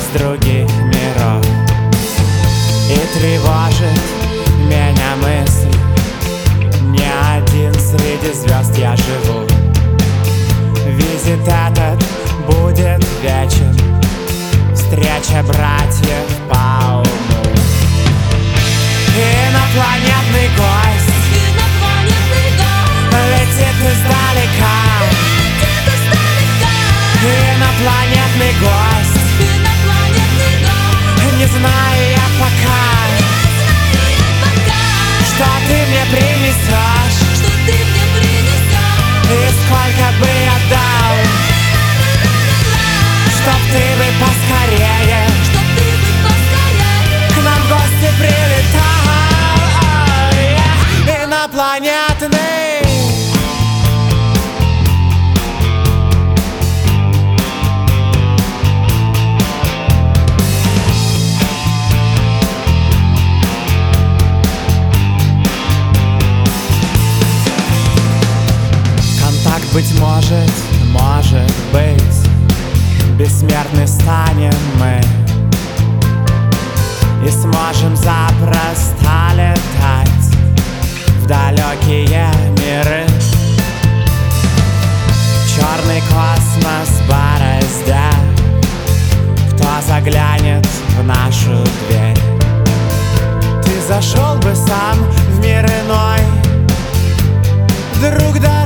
других миров. И тревожит меня мысль: не один среди звезд я живу. Визит этот будет вечен, встреча братьев по уму. Инопланетный гость летит издалека. Инопланетный гость, не знаю я пока, что ты мне принесешь и сколько бы я дал, чтоб ты бы поскорее к нам в гости прилетал. Инопланетный. Быть может, может быть, бессмертны станем мы и сможем запросто летать в далекие миры. Черный космос бороздя, кто заглянет в нашу дверь? Ты зашел бы сам в мир иной, друг, да